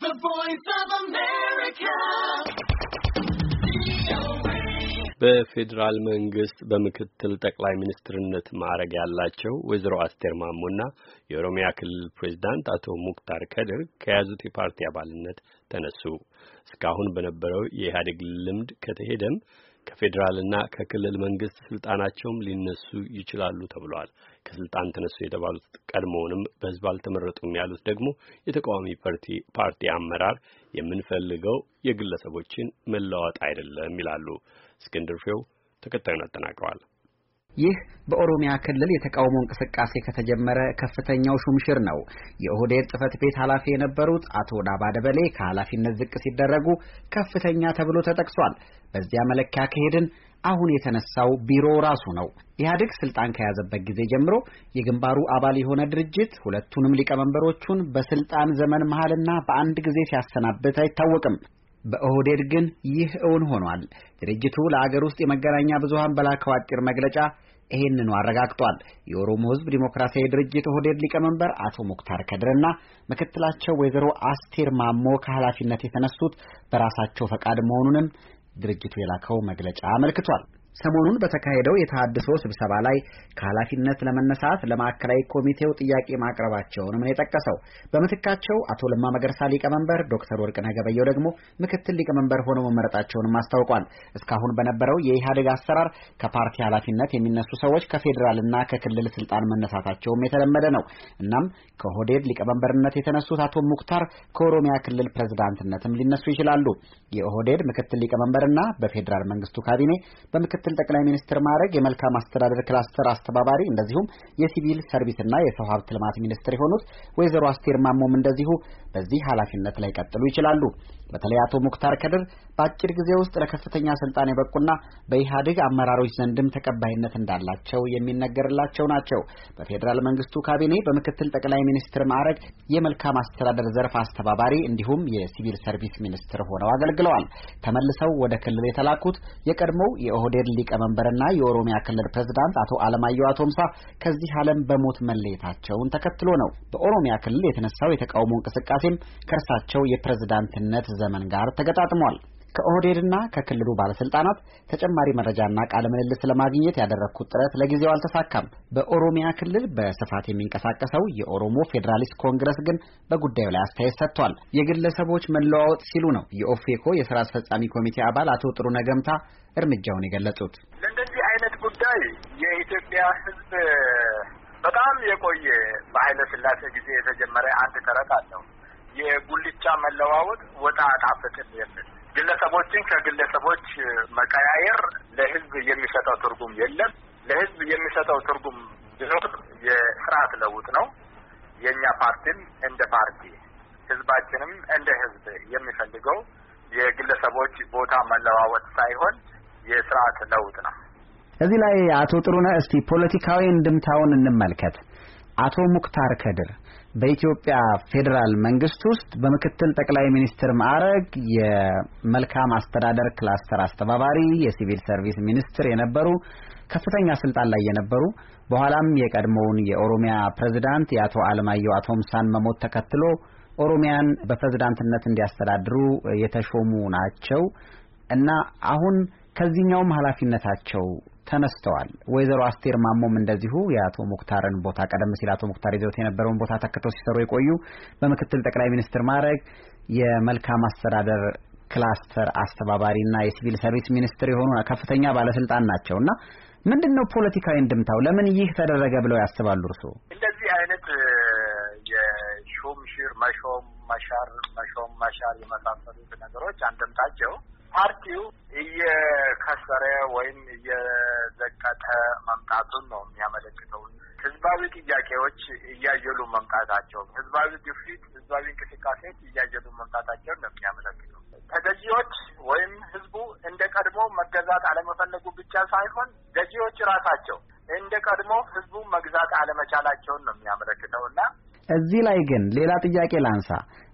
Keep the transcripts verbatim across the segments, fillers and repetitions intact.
The Voice of America. በፌዴራል መንግስት በምክትል ጠቅላይ ሚኒስትርነት ማዕረግ ያላቸው ወይዘሮ አስቴር ማሞና የኦሮሚያ ክልል ፕሬዝዳንት አቶ ሙክታር ከድር ከያዙት የፓርቲ አባልነት ተነሱ። እስካሁን በነበረው የኢህአዴግ ልምድ ከተሄደም ከፌዴራልና ከክልል መንግስት ስልጣናቸውም ሊነሱ ይችላሉ ተብሏል። ከስልጣን ተነሱ የተባሉት ቀድሞውንም በህዝብ አልተመረጡም ያሉት ደግሞ የተቃዋሚ ፓርቲ ፓርቲ አመራር የምንፈልገው የግለሰቦችን መለዋወጥ አይደለም ይላሉ። እስክንድር ፍሬው ተከታዩን አጠናቅሯል። ይህ በኦሮሚያ ክልል የተቃውሞ እንቅስቃሴ ከተጀመረ ከፍተኛው ሹምሽር ነው። የኦህዴድ ጽህፈት ቤት ኃላፊ የነበሩት አቶ ዳባ ደበሌ ከኃላፊነት ዝቅ ሲደረጉ ከፍተኛ ተብሎ ተጠቅሷል። በዚያ መለኪያ ከሄድን አሁን የተነሳው ቢሮ ራሱ ነው። ኢህአዴግ ስልጣን ከያዘበት ጊዜ ጀምሮ የግንባሩ አባል የሆነ ድርጅት ሁለቱንም ሊቀመንበሮቹን በስልጣን ዘመን መሃልና በአንድ ጊዜ ሲያሰናብት አይታወቅም። በኦህዴድ ግን ይህ እውን ሆኗል። ድርጅቱ ለአገር ውስጥ የመገናኛ ብዙሃን በላከው አጭር መግለጫ ይሄንኑ አረጋግጧል። የኦሮሞ ህዝብ ዲሞክራሲያዊ ድርጅት ኦህዴድ ሊቀመንበር አቶ ሙክታር ከድርና ምክትላቸው ወይዘሮ አስቴር ማሞ ከኃላፊነት የተነሱት በራሳቸው ፈቃድ መሆኑንም ድርጅቱ የላከው መግለጫ አመልክቷል። ሰሞኑን በተካሄደው የተሃድሶ ስብሰባ ላይ ከኃላፊነት ለመነሳት ለማዕከላዊ ኮሚቴው ጥያቄ ማቅረባቸውንም ነው የጠቀሰው። በምትካቸው አቶ ለማ መገርሳ ሊቀመንበር፣ ዶክተር ወርቅነህ ገበየሁ ደግሞ ምክትል ሊቀመንበር ሆነው መመረጣቸውንም አስታውቋል። እስካሁን በነበረው የኢህአዴግ አሰራር ከፓርቲ ኃላፊነት የሚነሱ ሰዎች ከፌዴራልና ከክልል ስልጣን መነሳታቸውም የተለመደ ነው። እናም ከኦህዴድ ሊቀመንበርነት የተነሱት አቶ ሙክታር ከኦሮሚያ ክልል ፕሬዝዳንትነትም ሊነሱ ይችላሉ። የኦህዴድ ምክትል ሊቀመንበርና በፌዴራል መንግስቱ ካቢኔ በምክትል ጠቅላይ ሚኒስትር ማዕረግ የመልካም አስተዳደር ክላስተር አስተባባሪ እንደዚሁም የሲቪል ሰርቪስና የሰው ሀብት ልማት ሚኒስትር የሆኑት ወይዘሮ አስቴር ማሞም እንደዚሁ በዚህ ኃላፊነት ላይ ቀጥሉ ይችላሉ። በተለይ አቶ ሙክታር ከድር በአጭር ጊዜ ውስጥ ለከፍተኛ ስልጣን የበቁና በኢህአዴግ አመራሮች ዘንድም ተቀባይነት እንዳላቸው የሚነገርላቸው ናቸው። በፌዴራል መንግስቱ ካቢኔ በምክትል ጠቅላይ ሚኒስትር ማዕረግ የመልካም አስተዳደር ዘርፍ አስተባባሪ እንዲሁም የሲቪል ሰርቪስ ሚኒስትር ሆነው አገልግለዋል። ተመልሰው ወደ ክልል የተላኩት የቀድሞው የኦህዴድ ሊቀመንበርና የኦሮሚያ ክልል ፕሬዝዳንት አቶ አለማየሁ አቶምሳ ከዚህ ዓለም በሞት መለየታቸውን ተከትሎ ነው። በኦሮሚያ ክልል የተነሳው የተቃውሞ እንቅስቃሴም ከእርሳቸው የፕሬዝዳንትነት ዘመን ጋር ተገጣጥሟል። ከኦህዴድና ከክልሉ ባለስልጣናት ተጨማሪ መረጃና ቃለ ምልልስ ለማግኘት ያደረኩት ጥረት ለጊዜው አልተሳካም። በኦሮሚያ ክልል በስፋት የሚንቀሳቀሰው የኦሮሞ ፌዴራሊስት ኮንግረስ ግን በጉዳዩ ላይ አስተያየት ሰጥቷል። የግለሰቦች መለዋወጥ ሲሉ ነው የኦፌኮ የሥራ አስፈጻሚ ኮሚቴ አባል አቶ ጥሩነህ ገምታ እርምጃውን የገለጹት። ለእንደዚህ አይነት ጉዳይ የኢትዮጵያ ሕዝብ በጣም የቆየ በኃይለ ሥላሴ ጊዜ የተጀመረ አንድ ተረት አለው። የጉልቻ መለዋወጥ ወጥ አጣፍጥም የሚል ግለሰቦችን ከግለሰቦች መቀያየር ለህዝብ የሚሰጠው ትርጉም የለም። ለህዝብ የሚሰጠው ትርጉም ቢኖር የስርዓት ለውጥ ነው። የኛ ፓርቲም እንደ ፓርቲ ህዝባችንም እንደ ህዝብ የሚፈልገው የግለሰቦች ቦታ መለዋወጥ ሳይሆን የስርዓት ለውጥ ነው። እዚህ ላይ አቶ ጥሩነህ እስቲ ፖለቲካዊ እንድምታውን እንመልከት። አቶ ሙክታር ከድር በኢትዮጵያ ፌዴራል መንግስት ውስጥ በምክትል ጠቅላይ ሚኒስትር ማዕረግ የመልካም አስተዳደር ክላስተር አስተባባሪ፣ የሲቪል ሰርቪስ ሚኒስትር የነበሩ ከፍተኛ ስልጣን ላይ የነበሩ በኋላም የቀድሞውን የኦሮሚያ ፕሬዝዳንት የአቶ አለማየሁ አቶምሳን መሞት ተከትሎ ኦሮሚያን በፕሬዝዳንትነት እንዲያስተዳድሩ የተሾሙ ናቸው እና አሁን ከዚህኛውም ኃላፊነታቸው ተነስተዋል። ወይዘሮ አስቴር ማሞም እንደዚሁ የአቶ ሙክታርን ቦታ ቀደም ሲል አቶ ሙክታር ይዘውት የነበረውን ቦታ ተከተው ሲሰሩ የቆዩ በምክትል ጠቅላይ ሚኒስትር ማዕረግ የመልካም አስተዳደር ክላስተር አስተባባሪና የሲቪል ሰርቪስ ሚኒስትር የሆኑ ከፍተኛ ባለስልጣን ናቸውና ምንድነው ፖለቲካዊ እንድምታው? ለምን ይህ ተደረገ ብለው ያስባሉ እርስዎ? እንደዚህ አይነት የሹም ሽር መሾም መሻር መሾም መሻር የመሳሰሉት ነገሮች አንድምታቸው ፓርቲው እየከሰረ ወይም እየዘቀጠ መምጣቱን ነው የሚያመለክተው። ህዝባዊ ጥያቄዎች እያየሉ መምጣታቸው፣ ህዝባዊ ግፊት፣ ህዝባዊ እንቅስቃሴዎች እያየሉ መምጣታቸውን ነው የሚያመለክተው። ተገዢዎች ወይም ህዝቡ እንደ ቀድሞ መገዛት አለመፈለጉ ብቻ ሳይሆን ገዢዎች ራሳቸው እንደ ቀድሞ ህዝቡ መግዛት አለመቻላቸውን ነው የሚያመለክተውና እዚህ ላይ ግን ሌላ ጥያቄ ላንሳ።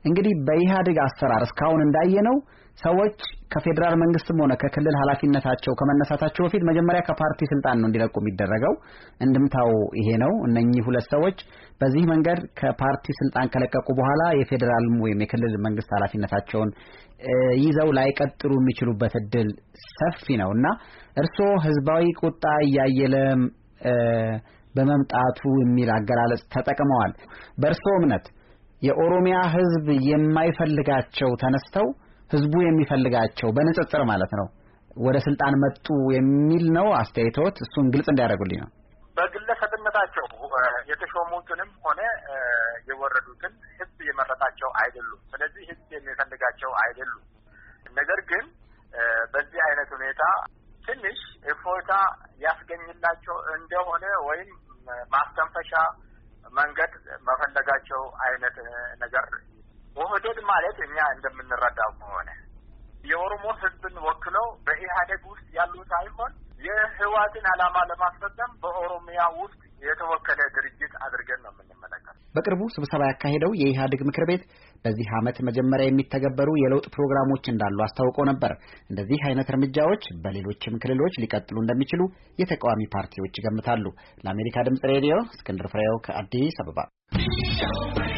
እንግዲህ በኢህአዴግ አሰራር እስካሁን እንዳየነው ሰዎች ከፌደራል መንግስትም ሆነ ከክልል ኃላፊነታቸው ከመነሳታቸው በፊት መጀመሪያ ከፓርቲ ስልጣን ነው እንዲለቁ የሚደረገው። እንድምታው ይሄ ነው። እነኚህ ሁለት ሰዎች በዚህ መንገድ ከፓርቲ ስልጣን ከለቀቁ በኋላ የፌደራል ወይም የክልል መንግስት ኃላፊነታቸውን ይዘው ላይቀጥሉ የሚችሉበት እድል ሰፊ ነውና እርስዎ ህዝባዊ ቁጣ እያየለ በመምጣቱ የሚል አገላለጽ ተጠቅመዋል። በእርስዎ እምነት የኦሮሚያ ህዝብ የማይፈልጋቸው ተነስተው ህዝቡ የሚፈልጋቸው በንጽጽር ማለት ነው ወደ ስልጣን መጡ የሚል ነው አስተያየቶት? እሱን ግልጽ እንዲያደርጉልኝ ነው። በግለሰብነታቸው የተሾሙትንም ሆነ የወረዱትን ህዝብ የመረጣቸው አይደሉም። ስለዚህ ህዝብ የሚፈልጋቸው አይደሉም። ነገር ግን በዚህ አይነት ሁኔታ ትንሽ እፎይታ ያስገኝላቸው እንደሆነ ወይም ማስተንፈሻ መንገድ መፈለጋቸው አይነት ነገር ኦህዴድ ማለት እኛ እንደምንረዳው ከሆነ የኦሮሞ ህዝብን ወክለው በኢህአዴግ ውስጥ ያሉ ሳይሆን የህወሓትን ዓላማ ለማስፈጸም በኦሮሚያ ውስጥ የተወከለ ድርጅት አድርገን ነው የምንመለከተው። በቅርቡ ስብሰባ ያካሄደው የኢህአዴግ ምክር ቤት በዚህ ዓመት መጀመሪያ የሚተገበሩ የለውጥ ፕሮግራሞች እንዳሉ አስታውቀው ነበር። እንደዚህ አይነት እርምጃዎች በሌሎችም ክልሎች ሊቀጥሉ እንደሚችሉ የተቃዋሚ ፓርቲዎች ይገምታሉ። ለአሜሪካ ድምጽ ሬዲዮ እስክንድር ፍሬው ከአዲስ አበባ